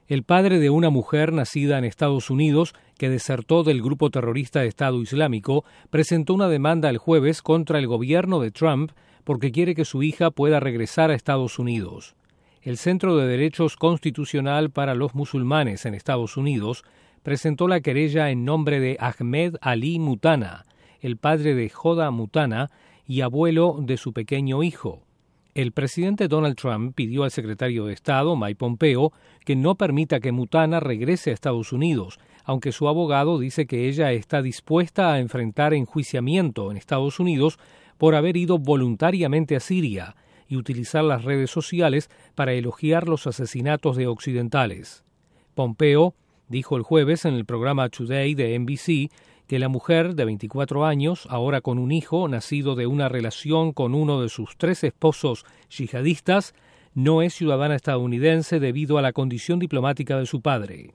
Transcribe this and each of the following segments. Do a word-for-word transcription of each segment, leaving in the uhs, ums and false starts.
El padre de una mujer nacida en Estados Unidos que desertó del grupo terrorista Estado Islámico presentó una demanda el jueves contra el gobierno de Trump porque quiere que su hija pueda regresar a Estados Unidos. El Centro de Derechos Constitucional para los Musulmanes en Estados Unidos presentó la querella en nombre de Ahmed Ali Mutana, el padre de Joda Mutana y abuelo de su pequeño hijo. El presidente Donald Trump pidió al secretario de Estado, Mike Pompeo, que no permita que Mutana regrese a Estados Unidos, aunque su abogado dice que ella está dispuesta a enfrentar enjuiciamiento en Estados Unidos por haber ido voluntariamente a Siria y utilizar las redes sociales para elogiar los asesinatos de occidentales. Pompeo dijo el jueves en el programa Today de N B C que la mujer de veinticuatro años, ahora con un hijo nacido de una relación con uno de sus tres esposos yihadistas, no es ciudadana estadounidense debido a la condición diplomática de su padre.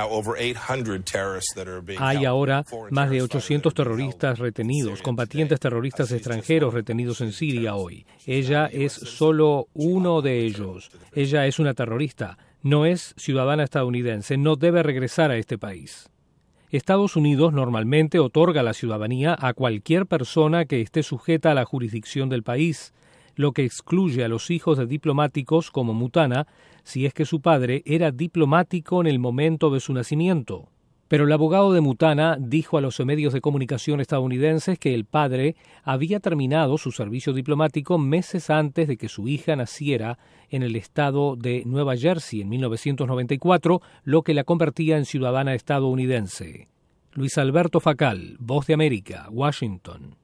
Hay ahora más de ochocientos terroristas retenidos, combatientes terroristas extranjeros retenidos en Siria hoy. Ella es solo uno de ellos. Ella es una terrorista, no es ciudadana estadounidense, no debe regresar a este país. Estados Unidos normalmente otorga la ciudadanía a cualquier persona que esté sujeta a la jurisdicción del país, lo que excluye a los hijos de diplomáticos como Mutana, si es que su padre era diplomático en el momento de su nacimiento. Pero el abogado de Mutana dijo a los medios de comunicación estadounidenses que el padre había terminado su servicio diplomático meses antes de que su hija naciera en el estado de Nueva Jersey en mil novecientos noventa y cuatro, lo que la convertía en ciudadana estadounidense. Luis Alberto Facal, Voz de América, Washington.